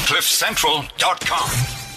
CliffCentral.com.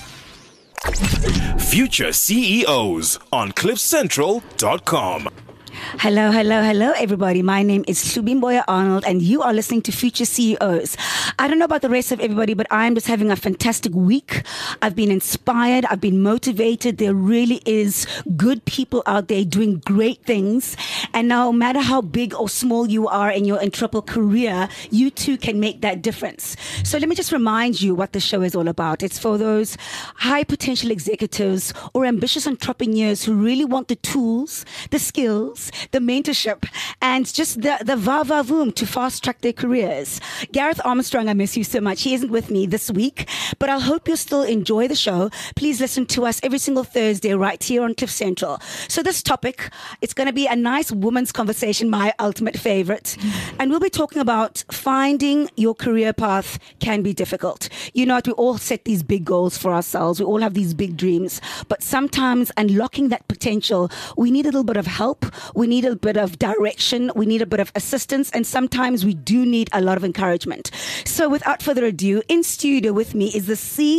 Future CEOs on CliffCentral.com. Hello, everybody. My name is Shubimboya Arnold, and you are listening to Future CEOs. I don't know about the rest of everybody, but I'm just having a fantastic week. I've been inspired. I've been motivated. There really is good people out there doing great things. And no matter how big or small you are in your entrepreneurial career, you too can make that difference. So let me just remind you what the show is all about. It's for those high potential executives or ambitious entrepreneurs who really want the tools, the skills, the mentorship, and just the va-va-voom to fast-track their careers. Gareth Armstrong, I miss you so much. He isn't with me this week, but I hope you'll still enjoy the show. Please listen to us every single Thursday right here on Cliff Central. So this topic, it's going to be a nice woman's conversation, my ultimate favorite. And we'll be talking about finding your career path can be difficult. You know what? We all set these big goals for ourselves. We all have these big dreams. But sometimes unlocking that potential, we need a little bit of help. We need a bit of direction. We need a bit of assistance. And sometimes we do need a lot of encouragement. So without further ado, in studio with me is the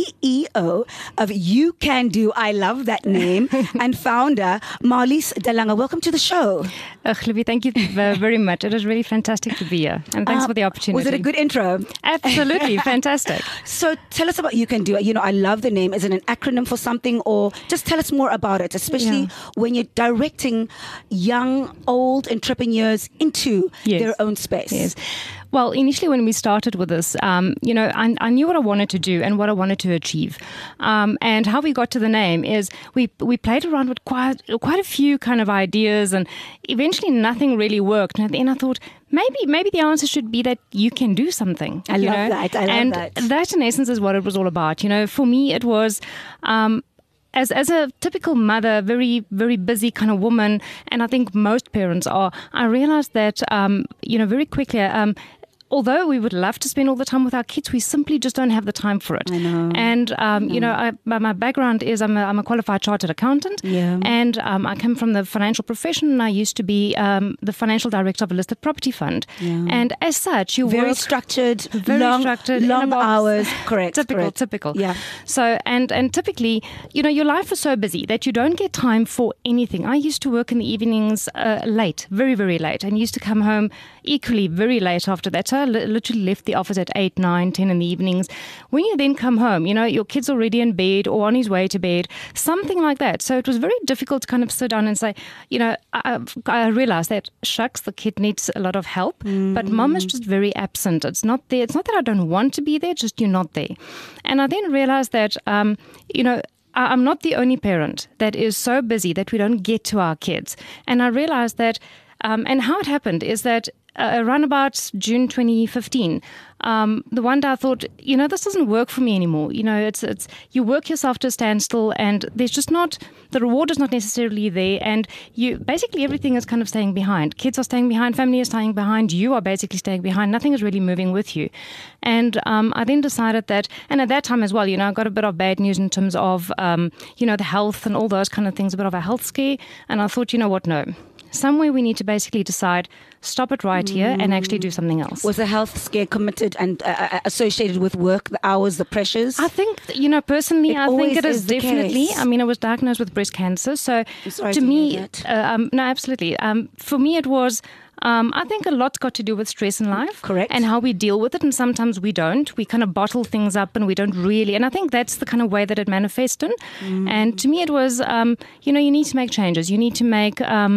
CEO of You Can Do, I love that name, and founder, Marlies Dalanga. Welcome to the show. Libby, thank you very much. It is really fantastic to be here. And thanks for the opportunity. Was it a good intro? Absolutely. Fantastic. So tell us about You Can Do. You know, I love the name. Is it an acronym for something, or just tell us more about it, especially when you're directing young, old entrepreneurs into their own space? Yes. Well, initially when we started with this, I knew what I wanted to do and what I wanted to achieve. And how we got to the name is we played around with quite a few kind of ideas, and eventually nothing really worked. And then I thought, maybe the answer should be that you can do something. I love that. And that in essence is what it was all about. You know, for me it was As a typical mother, very, very busy kind of woman, and I think most parents are, I realized that, very quickly, although we would love to spend all the time with our kids, we simply just don't have the time for it. I know. And, my background is I'm a qualified chartered accountant. Yeah. And I come from the financial profession, and I used to be the financial director of a listed property fund. Yeah. And as such, you very work... structured, structured, long hours. Correct. Typical. Yeah. So, and typically, your life is so busy that you don't get time for anything. I used to work in the evenings late, very, very late, and used to come home equally very late after that. So I literally left the office at 8, 9, 10 in the evenings. When you then come home, your kid's already in bed or on his way to bed, something like that. So it was very difficult to kind of sit down and say, I realized that, shucks, the kid needs a lot of help, but mom is just very absent. It's not there. It's not that I don't want to be there, just you're not there. And I then realized that, I'm not the only parent that is so busy that we don't get to our kids. And I realized that, and how it happened is that around about June 2015, the one day I thought, this doesn't work for me anymore. It's you work yourself to a standstill, and there's just not, the reward is not necessarily there, and basically everything is kind of staying behind. Kids are staying behind, family is staying behind, you are basically staying behind, nothing is really moving with you. And I then decided that, and at that time as well, I got a bit of bad news in terms of, the health and all those kind of things, a bit of a health scare, and I thought, no. Somewhere we need to basically decide, stop it right here and actually do something else. Was the health scare committed and associated with work, the hours, the pressures? I think, personally, I think it is definitely. Case. I mean, I was diagnosed with breast cancer. So to me, hear that. no, absolutely. For me, it was... I think a lot's got to do with stress in life. Correct. And how we deal with it. And sometimes we don't. We kind of bottle things up and we don't really. And I think that's the kind of way that it manifests in. And to me, it was, you need to make changes. You need to make...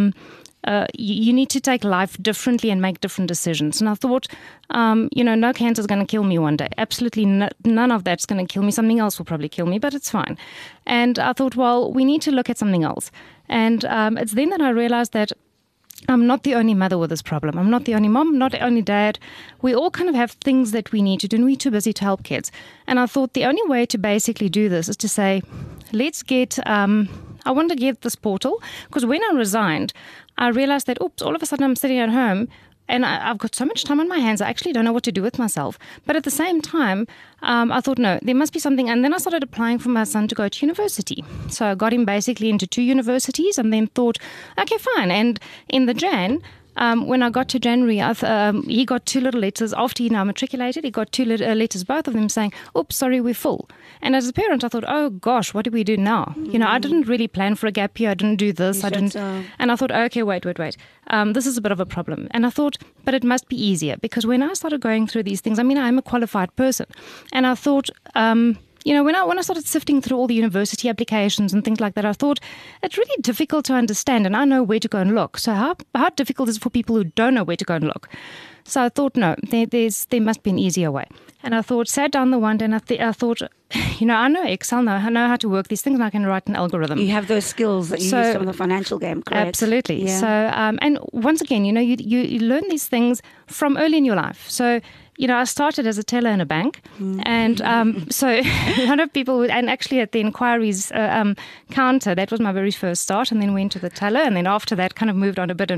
you need to take life differently and make different decisions. And I thought, no cancer is going to kill me one day. Absolutely none of that's going to kill me. Something else will probably kill me, but it's fine. And I thought, well, we need to look at something else. And it's then that I realized that I'm not the only mother with this problem. I'm not the only mom, not the only dad. We all kind of have things that we need to do, and we're too busy to help kids. And I thought the only way to basically do this is to say, let's get... I want to get this portal, because when I resigned, I realized that, all of a sudden I'm sitting at home and I've got so much time on my hands, I actually don't know what to do with myself. But at the same time, I thought, no, there must be something. And then I started applying for my son to go to university. So I got him basically into 2 universities and then thought, okay, fine. And in the Jan, when I got to January, he got 2 little letters after he now matriculated. He got 2 letters, both of them saying, "Oops, sorry, we're full." And as a parent, I thought, "Oh gosh, what do we do now?" I didn't really plan for a gap year. I didn't do this. I didn't. And I thought, okay, wait. This is a bit of a problem. And I thought, but it must be easier, because when I started going through these things, I'm a qualified person, and I thought. When I started sifting through all the university applications and things like that, I thought it's really difficult to understand, and I know where to go and look. So how difficult is it for people who don't know where to go and look? So I thought, no, there must be an easier way. And I sat down the one day, and I thought, I know Excel, I know how to work these things, and I can write an algorithm. You have those skills that you use from the financial game, correct? Absolutely. Yeah. So, and once again, you learn these things from early in your life. So, I started as a teller in a bank, and so a lot of people and actually at the inquiries counter, that was my very first start, and then went to the teller, and then after that kind of moved on a bit.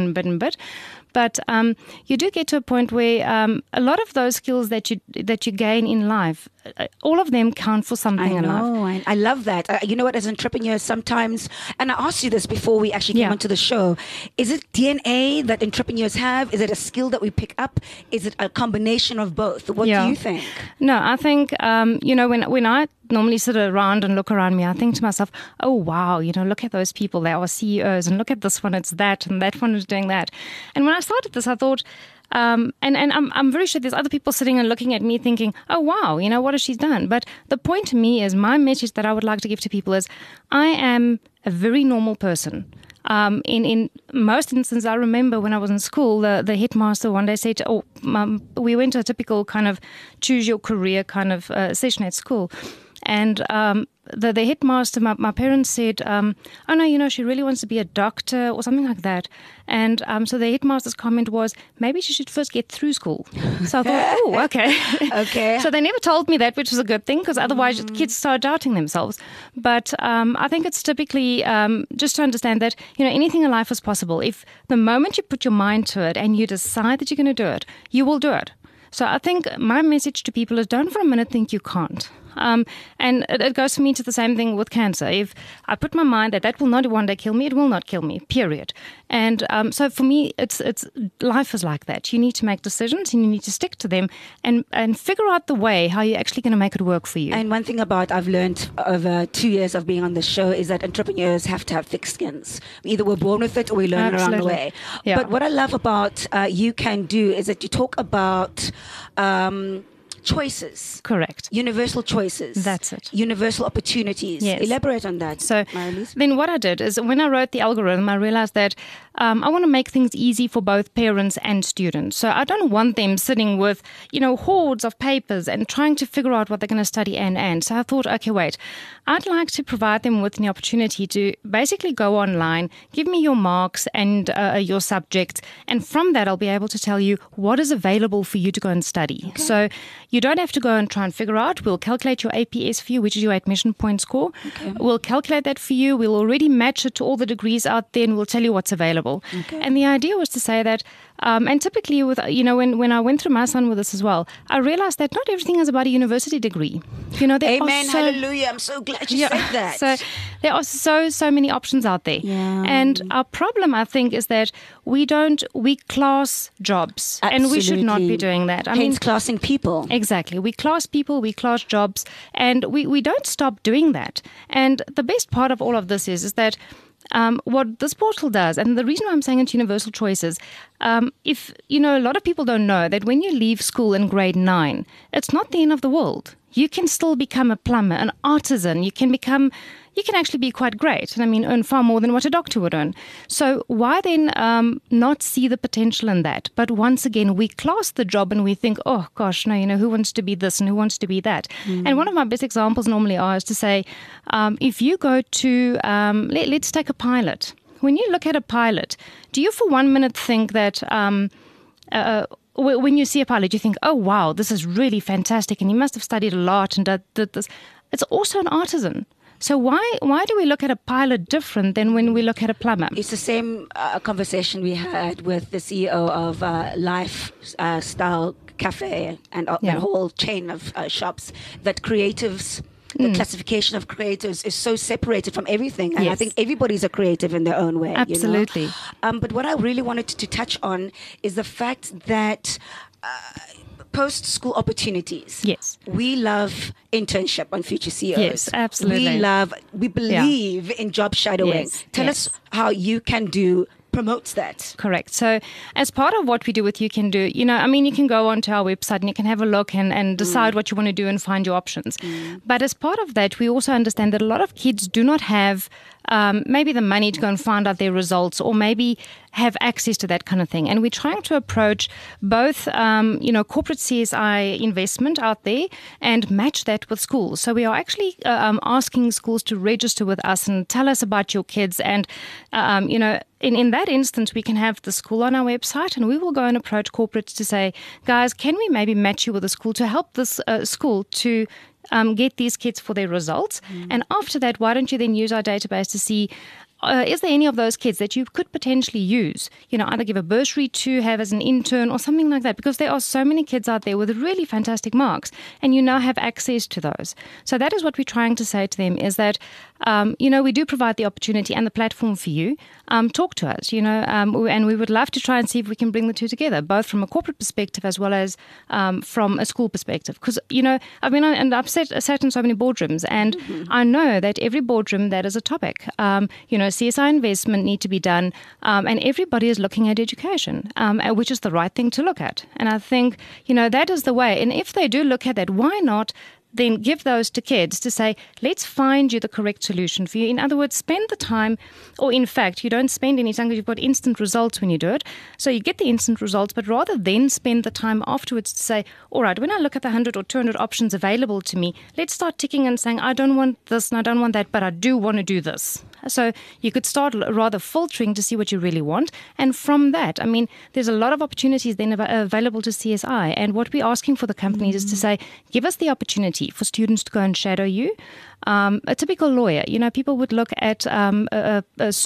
But you do get to a point where a lot of those skills that you gain in life, all of them count for something in life. I love that. You know what, as entrepreneurs sometimes, and I asked you this before we actually came onto the show, is it DNA that entrepreneurs have? Is it a skill that we pick up? Is it a combination of both? What do you think? No, I think, when I normally sit around and look around me, I think to myself, oh, wow, look at those people. They are CEOs, and look at this one, it's that, and that one is doing that. And when I started this, I thought, and I'm very sure there's other people sitting and looking at me thinking, oh, wow, what has she done? But the point to me is, my message that I would like to give to people is, I am a very normal person. In most instances, I remember when I was in school, the headmaster one day said, we went to a typical kind of choose your career kind of session at school. And the headmaster, my parents said, oh no, she really wants to be a doctor or something like that. And so the headmaster's comment was, maybe she should first get through school. So I thought, oh, okay. Okay. So they never told me that, which was a good thing, because otherwise kids start doubting themselves. But I think it's typically just to understand that, anything in life is possible. If the moment you put your mind to it and you decide that you're going to do it, you will do it. So I think my message to people is, don't for a minute think you can't. And it goes for me to the same thing with cancer. If I put my mind that will not one day kill me, it will not kill me, period. And so for me, it's life is like that. You need to make decisions, and you need to stick to them, and figure out the way how you're actually going to make it work for you. And one thing I've learned over 2 years of being on the show is that entrepreneurs have to have thick skins. Either we're born with it or we learn it along the way. Yeah. But what I love about You Can Do is that you talk about choices. Correct. Universal choices. That's it. Universal opportunities. Yes. Elaborate on that. So Marlies. then what I did is, when I wrote the algorithm, I realized that I want to make things easy for both parents and students. So I don't want them sitting with, hordes of papers and trying to figure out what they're going to study and. So I thought, okay, wait, I'd like to provide them with the opportunity to basically go online, give me your marks and your subjects, and from that I'll be able to tell you what is available for you to go and study. Okay. So you don't have to go and try and figure out. We'll calculate your APS for you, which is your admission point score. Okay. We'll calculate that for you. We'll already match it to all the degrees out there, and we'll tell you what's available. Okay. And the idea was to say that, and typically with, when I went through my son with this as well, I realized that not everything is about a university degree. Amen, hallelujah. I'm so glad you said that. So there are so many options out there. Yeah. And our problem, I think, is that we class jobs. Absolutely. And we should not be doing that. Hence classing people. Exactly. We class people, we class jobs, and we don't stop doing that. And the best part of all of this is that what this portal does, and the reason why I'm saying it's universal choices, if, a lot of people don't know that when you leave school in grade 9, it's not the end of the world. You can still become a plumber, an artisan. You can actually be quite great and earn far more than what a doctor would earn. So why then not see the potential in that? But once again, we class the job and we think, oh gosh, no, who wants to be this and who wants to be that? And one of my best examples normally is to say, if you go to, let's take a pilot. When you look at a pilot, do you for 1 minute think that when you see a pilot, you think, oh, wow, this is really fantastic, and he must have studied a lot and did this. It's also an artisan. So why do we look at a pilot different than when we look at a plumber? It's the same conversation we had with the CEO of Lifestyle Cafe and a whole chain of shops, that creatives the classification of creators is so separated from everything. And I Yes. think everybody's a creative in their own way. Absolutely. You know? But what I really wanted to touch on is the fact that post-school opportunities. Yes. We love internship on Future CEOs. Yes, absolutely. We believe in job shadowing. Yes, Tell yes. us how You Can Do promotes that. Correct. So as part of what we do with You Can Do, you can go onto our website and you can have a look and decide what you want to do and find your options. But as part of that, we also understand that a lot of kids do not have maybe the money to go and find out their results, or maybe have access to that kind of thing. And we're trying to approach both, corporate CSI investment out there and match that with schools. So we are actually asking schools to register with us and tell us about your kids. And, in that instance, we can have the school on our website, and we will go and approach corporates to say, guys, can we maybe match you with a school to help this school to get these kids for their results? And after that, why don't you then use our database to see, is there any of those kids that you could potentially use, either give a bursary to, have as an intern or something like that, because there are so many kids out there with really fantastic marks, and you now have access to those. So that is what we're trying to say to them, is that, we do provide the opportunity and the platform for you. Talk to us, and we would love to try and see if we can bring the two together, both from a corporate perspective as well as from a school perspective. Because, I've sat in so many boardrooms, and I know that every boardroom that is a topic. CSI investment need to be done, and everybody is looking at education, which is the right thing to look at. And I think, that is the way. And if they do look at that, why not then give those to kids to say, let's find you the correct solution for you. In other words, spend the time, or in fact, you don't spend any time because you've got instant results when you do it. So you get the instant results, but rather than spend the time afterwards to say, all right, when I look at the 100 or 200 options available to me, let's start ticking and saying, I don't want this and I don't want that, but I do want to do this. So you could start rather filtering to see what you really want. And from that, there's a lot of opportunities then available to CSI. And what we're asking for the companies is to say, give us the opportunity for students to go and shadow you. A typical lawyer, people would look at a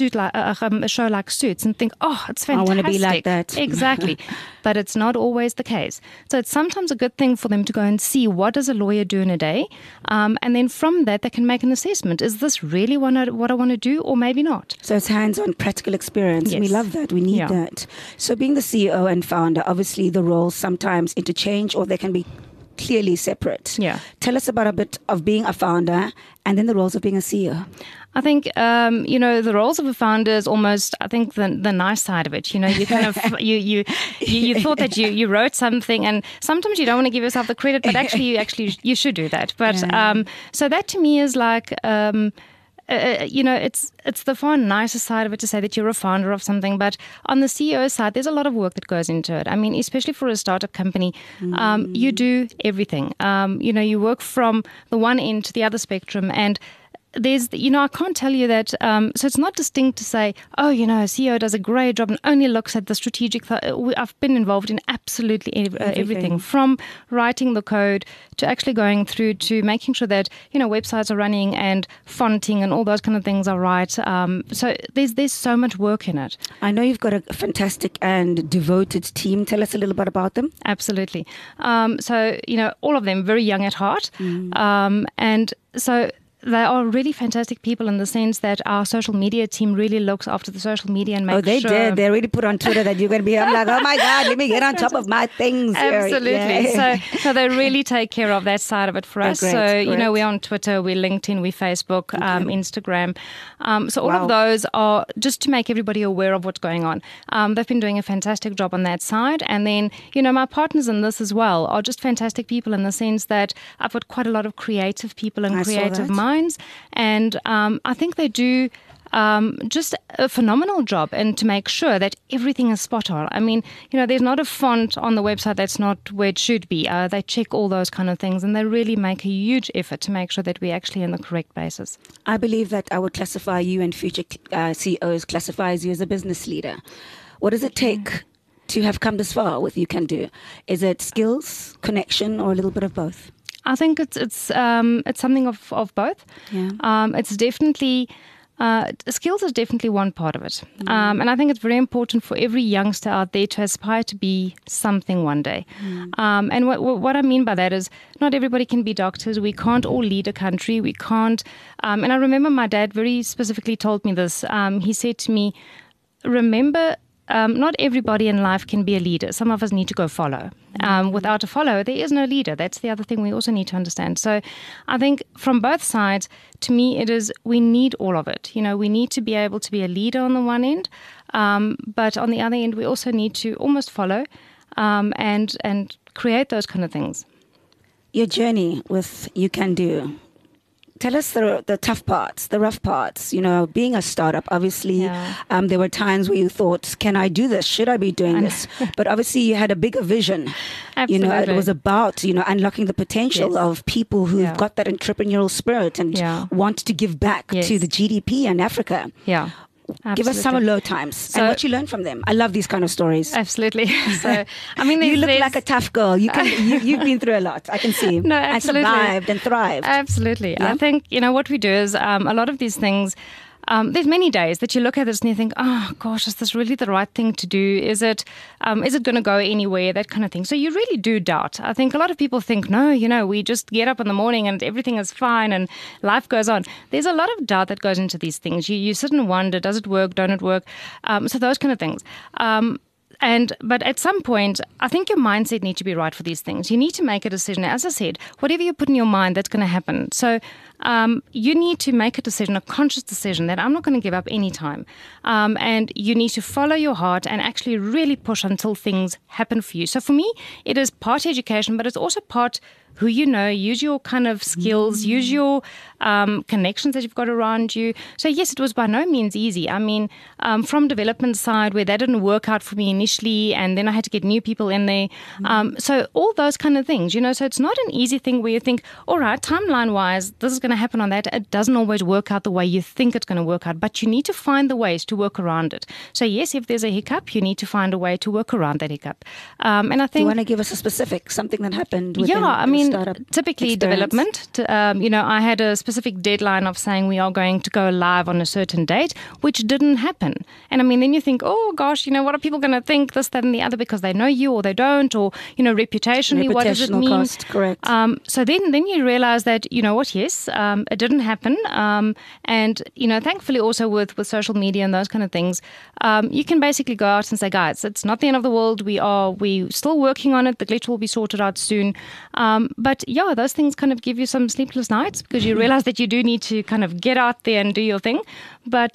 show like Suits and think, oh, it's fantastic. I want to be like that. Exactly. But it's not always the case. So it's sometimes a good thing for them to go and see, what does a lawyer do in a day? And then from that, they can make an assessment. Is this really what I want to do, or maybe not? So it's hands-on practical experience. Yes. We love that. We need that. So being the CEO and founder, obviously the roles sometimes interchange, or they can be clearly separate. Yeah. Tell us about a bit of being a founder and then the roles of being a CEO. I think, the roles of a founder is almost, I think, the nice side of it. You kind of, you thought that you wrote something, and sometimes you don't want to give yourself the credit, but actually you should do that. But, so that to me is like, it's the far nicer side of it to say that you're a founder of something. But on the CEO side, there's a lot of work that goes into it. Especially for a startup company, you do everything. You work from the one end to the other spectrum, and there's, I can't tell you that, so it's not distinct to say, a CEO does a great job and only looks at the strategic. I've been involved in absolutely everything, from writing the code to actually going through to making sure that, websites are running and fonting and all those kind of things are right. So there's so much work in it. I know you've got a fantastic and devoted team. Tell us a little bit about them. Absolutely. So, all of them very young at heart. And so they are really fantastic people in the sense that our social media team really looks after the social media and makes sure. Did. They already put on Twitter that you're going to be, I'm like, oh my God, let me get on top of my things. Absolutely. Yeah. So they really take care of that side of it for us. Great, so, great. We're on Twitter, we're LinkedIn, we're Facebook, Instagram. So all of those are just to make everybody aware of what's going on. They've been doing a fantastic job on that side. And then, my partners in this as well are just fantastic people in the sense that I've got quite a lot of creative people and creative minds. And I think they do just a phenomenal job, and to make sure that everything is spot on. There's not a font on the website that's not where it should be. They check all those kind of things, and they really make a huge effort to make sure that we're actually in the correct basis. I believe that I would classify you, and future CEOs classifies you as a business leader. What does it take to have come this far with You Can Do? Is it skills, connection, or a little bit of both? I think it's something of both. Yeah. It's definitely skills is definitely one part of it. And I think it's very important for every youngster out there to aspire to be something one day. And what I mean by that is not everybody can be doctors. We can't all lead a country. We can't. And I remember my dad very specifically told me this. He said to me, remember, not everybody in life can be a leader. Some of us need to go follow. Without a follower, there is no leader. That's the other thing we also need to understand. So I think from both sides, to me, it is we need all of it. You know, we need to be able to be a leader on the one end, but on the other end, we also need to almost follow and create those kind of things. Your journey with You Can Do. Tell us the tough parts, the rough parts. You know, being a startup, obviously, there were times where you thought, can I do this? Should I be doing this? But obviously you had a bigger vision. Absolutely. You know, it was about, unlocking the potential of people who've got that entrepreneurial spirit and want to give back to the GDP in Africa. Yeah. Absolutely. Give us some low times and what you learned from them. I love these kind of stories. Absolutely. So, I mean, you look like a tough girl. You've been through a lot. I can see. No, absolutely. And survived and thrived. Absolutely. Yeah? I think, what we do is a lot of these things, there's many days that you look at this and you think, oh gosh, is this really the right thing to do? Is it going to go anywhere? That kind of thing. So you really do doubt. I think a lot of people think, no, we just get up in the morning and everything is fine and life goes on. There's a lot of doubt that goes into these things. You sit and wonder, does it work? Don't it work? So those kind of things. But at some point, I think your mindset needs to be right for these things. You need to make a decision. As I said, whatever you put in your mind, that's going to happen. So you need to make a decision, a conscious decision that I'm not going to give up any time. And you need to follow your heart and actually really push until things happen for you. So for me, it is part education, but it's also part who you know, use your kind of skills, use your connections that you've got around you. So yes, it was by no means easy. I mean, from development side where that didn't work out for me initially, and then I had to get new people in there. So all those kind of things, so it's not an easy thing where you think, all right, timeline wise, this is going to happen on that. It doesn't always work out the way you think it's going to work out, but you need to find the ways to work around it. So yes, if there's a hiccup, you need to find a way to work around that hiccup. And I think, do you want to give us a specific, something that happened within typically experience? Development. I had a specific deadline of saying we are going to go live on a certain date, which didn't happen. And I mean, then you think, oh gosh, what are people going to think, this, that, and the other, because they know you or they don't, or reputationally, what does it mean? Cost, correct. So then you realize that yes, it didn't happen. And thankfully also with social media and those kind of things, you can basically go out and say, guys, it's not the end of the world. We still working on it. The glitch will be sorted out soon. But yeah, those things kind of give you some sleepless nights because you realize that you do need to kind of get out there and do your thing. But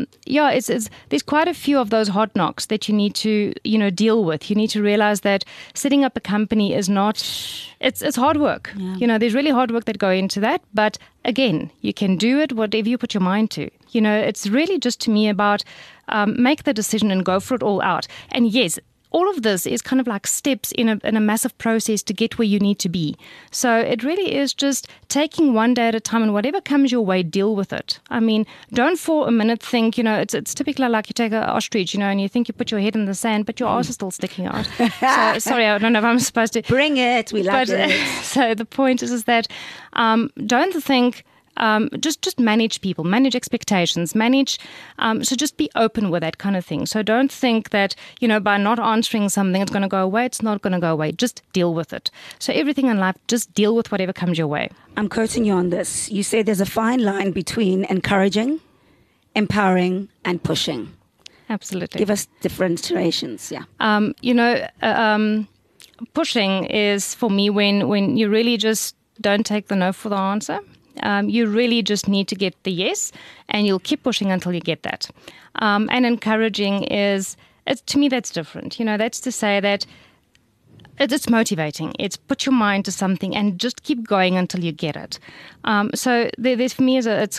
there's quite a few of those hard knocks that you need to deal with. You need to realize that setting up a company is not, it's hard work. Yeah. There's really hard work that go into that. But again, you can do it whatever you put your mind to. It's really just to me about make the decision and go for it all out. And yes, all of this is kind of like steps in a massive process to get where you need to be. So it really is just taking one day at a time, and whatever comes your way, deal with it. I mean, don't for a minute think, it's typically like you take an ostrich, and you think you put your head in the sand, but your arse is still sticking out. So, sorry, I don't know if I'm supposed to. Bring it, we like it. So the point is that don't think, just manage people, manage expectations, so just be open with that kind of thing. So don't think that, by not answering something, it's going to go away. It's not going to go away. Just deal with it. So everything in life, just deal with whatever comes your way. I'm quoting you on this. You say there's a fine line between encouraging, empowering, and pushing. Absolutely. Give us differentiations. Yeah. Pushing is for me when you really just don't take the no for the answer. You really just need to get the yes, and you'll keep pushing until you get that. And encouraging to me, that's different. That's to say that it's motivating. It's put your mind to something and just keep going until you get it. So there's for me, there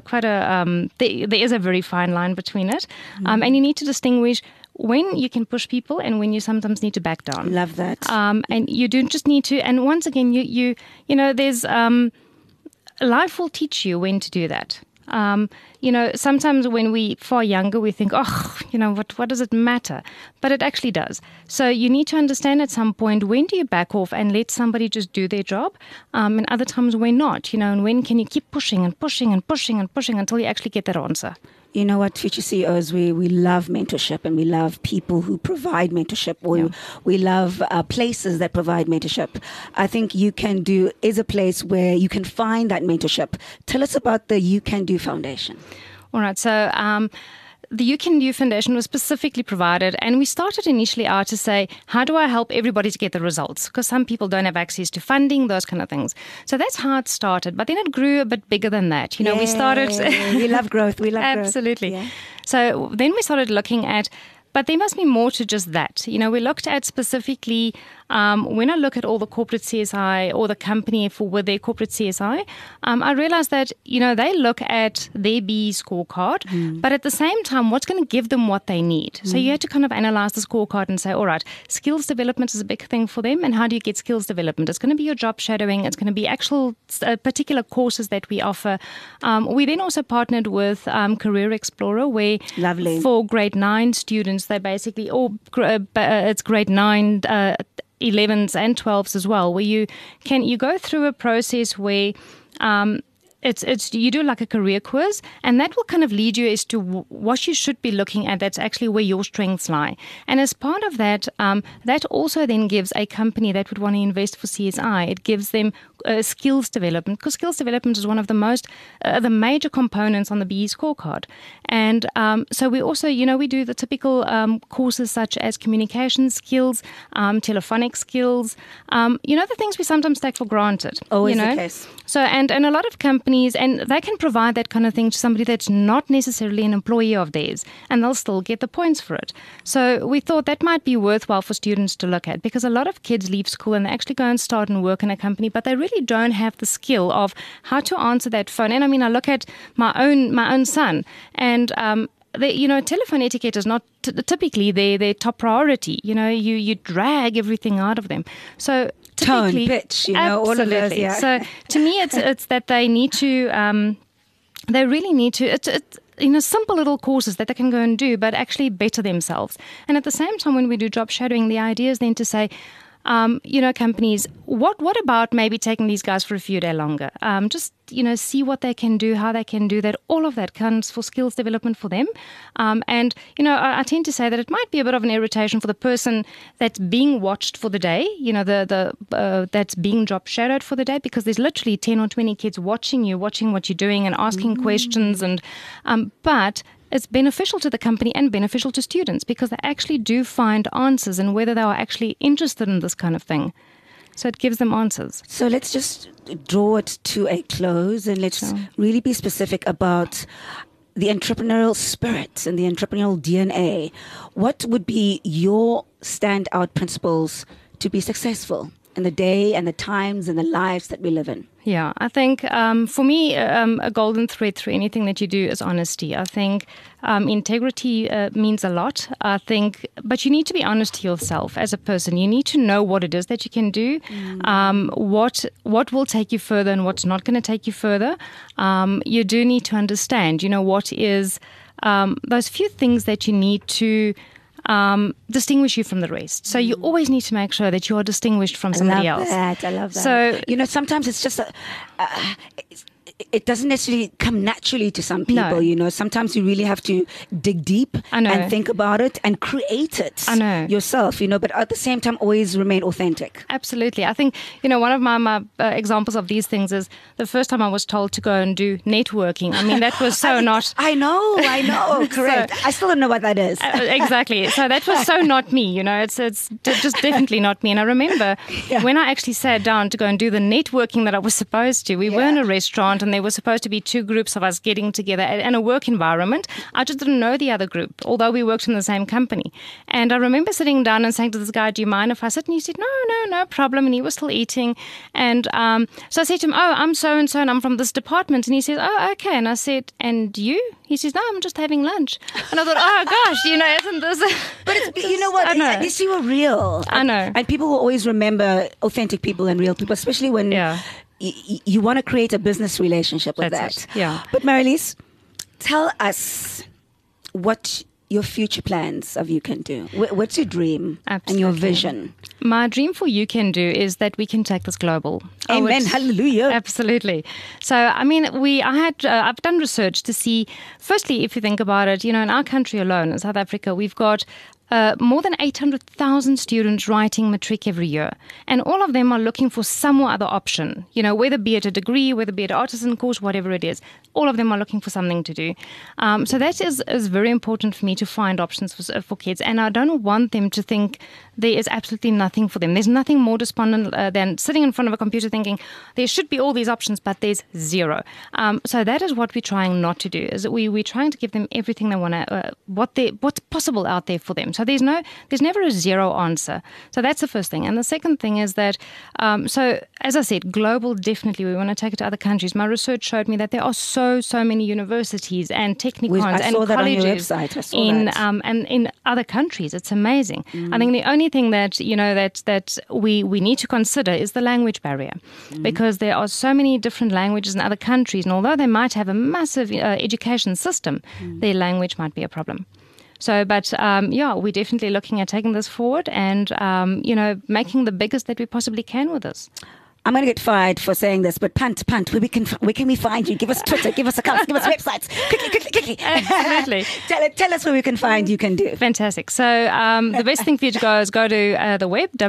is a very fine line between it. And you need to distinguish when you can push people and when you sometimes need to back down. Love that. And you do just need to, and once again, there's, life will teach you when to do that. Sometimes when we far younger, we think, what does it matter? But it actually does. So you need to understand at some point, when do you back off and let somebody just do their job? And other times when not, and when can you keep pushing and pushing and pushing and pushing until you actually get that answer? You know what, Future CEOs, we love mentorship, and we love people who provide mentorship. We love places that provide mentorship. I think You Can Do is a place where you can find that mentorship. Tell us about the You Can Do Foundation. All right. So the You Can Do Foundation was specifically provided, and we started initially out to say, how do I help everybody to get the results? Because some people don't have access to funding, those kind of things. So that's how it started. But then it grew a bit bigger than that. We started... we love growth. We love Absolutely. growth. Yeah. So then we started looking at, but there must be more to just that. We looked at specifically, when I look at all the corporate CSI or the company with their corporate CSI, I realized that, they look at their BE scorecard, but at the same time, what's going to give them what they need? So you had to kind of analyze the scorecard and say, all right, skills development is a big thing for them. And how do you get skills development? It's going to be your job shadowing. It's going to be actual particular courses that we offer. We then also partnered with Career Explorer, where Lovely. For grade 9 students, they basically, it's grade 9, 11s and 12s as well, where you go through a process where you do like a career quiz, and that will kind of lead you as to what you should be looking at. That's actually where your strengths lie. And as part of that, that also then gives a company that would want to invest for CSI, it gives them skills development, because skills development is one of the major components on the BE scorecard. And so we also, we do the typical courses such as communication skills, telephonic skills, the things we sometimes take for granted. Always the case. So, and a lot of companies, and they can provide that kind of thing to somebody that's not necessarily an employee of theirs, and they'll still get the points for it. So we thought that might be worthwhile for students to look at, because a lot of kids leave school and they actually go and start and work in a company, but they really don't have the skill of how to answer that phone. And I mean, I look at my own son, and telephone etiquette is not typically their top priority. You drag everything out of them. So typically, tone, pitch, all of those. Yeah. So to me, it's that they need to. They really need to. It's simple little courses that they can go and do, but actually better themselves. And at the same time, when we do job shadowing, the idea is then to say, companies, what about maybe taking these guys for a few days longer? Just, see what they can do, how they can do that. All of that comes for skills development for them. And I tend to say that it might be a bit of an irritation for the person that's being watched for the day, that's being job shadowed for the day, because there's literally 10 or 20 kids watching what you're doing and asking questions. And but it's beneficial to the company and beneficial to students, because they actually do find answers and whether they are actually interested in this kind of thing. So it gives them answers. So let's just draw it to a close, and let's really be specific about the entrepreneurial spirit and the entrepreneurial DNA. What would be your standout principles to be successful in the day and the times and the lives that we live in? Yeah, I think for me, a golden thread through anything that you do is honesty. I think integrity means a lot. I think, but you need to be honest to yourself as a person. You need to know what it is that you can do, what will take you further and what's not going to take you further. You do need to understand, what is those few things that you need to distinguish you from the rest. So you always need to make sure that you are distinguished from somebody else. I love that. So, sometimes it's just it doesn't necessarily come naturally to some people, Sometimes you really have to dig deep and think about it and create it yourself, but at the same time, always remain authentic. Absolutely. I think, one of my examples of these things is the first time I was told to go and do networking. I mean, that was so not... I know, correct. So, I still don't know what that is. Exactly. So that was so not me, It's just definitely not me. And I remember when I actually sat down to go and do the networking that I was supposed to, we were in a restaurant, and there were supposed to be 2 groups of us getting together in a work environment. I just didn't know the other group, although we worked in the same company. And I remember sitting down and saying to this guy, do you mind if I sit? And he said, no problem. And he was still eating. And so I said to him, I'm so-and-so, and I'm from this department. And he says, okay. And I said, and you? He says, no, I'm just having lunch. And I thought, oh gosh, isn't this... But you know what? At least you were real. I know. And people will always remember authentic people and real people, especially when... you want to create a business relationship with That's that. it, yeah. But Marilise, tell us what your future plans of You Can Do. What's your dream and your vision? My dream for You Can Do is that we can take this global. Amen. Hallelujah. Absolutely. So, I mean, I've done research to see, firstly, if you think about it, in our country alone, in South Africa, we've got more than 800,000 students writing matric every year. And all of them are looking for some other option, whether be it a degree, whether be it an artisan course, whatever it is. All of them are looking for something to do. So that is very important for me to find options for kids. And I don't want them to think there is absolutely nothing for them. There's nothing more despondent than sitting in front of a computer thinking there should be all these options, but there's zero. So that is what we're trying not to do, is we're trying to give them everything they want to, what's possible out there for them. So there's never a zero answer. So that's the first thing. And the second thing is that, so as I said, global, definitely we want to take it to other countries. My research showed me that there are so many universities and technicons and colleges in other countries. It's amazing. I think the only thing that that we need to consider is the language barrier, because there are so many different languages in other countries, and although they might have a massive education system, their language might be a problem. So, but we're definitely looking at taking this forward and, making the biggest that we possibly can with this. I'm going to get fired for saying this, but Punt, where can we find you? Give us Twitter, give us accounts, give us websites. Quickly. Absolutely. Tell us where we can find You Can Do. Fantastic. So the best thing for you to go is go to the web,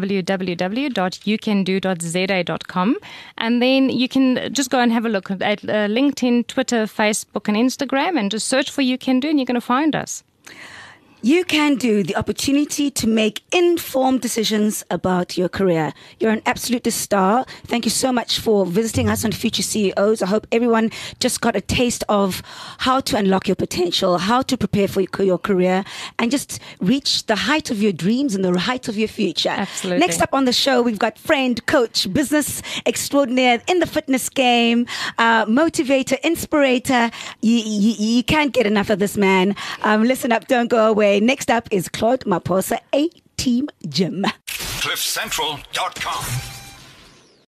www.youcando.za.com, and then you can just go and have a look at LinkedIn, Twitter, Facebook, and Instagram, and just search for You Can Do, and you're going to find us. You Can Do, the opportunity to make informed decisions about your career. You're an absolute star. Thank you so much for visiting us on Future CEOs. I hope everyone just got a taste of how to unlock your potential, how to prepare for your career, and just reach the height of your dreams and the height of your future. Absolutely. Next up on the show, we've got friend, coach, business extraordinaire in the fitness game, motivator, inspirator. You can't get enough of this man. Listen up, don't go away. Next up is Claude Maposa, A-Team Gym. CliffCentral.com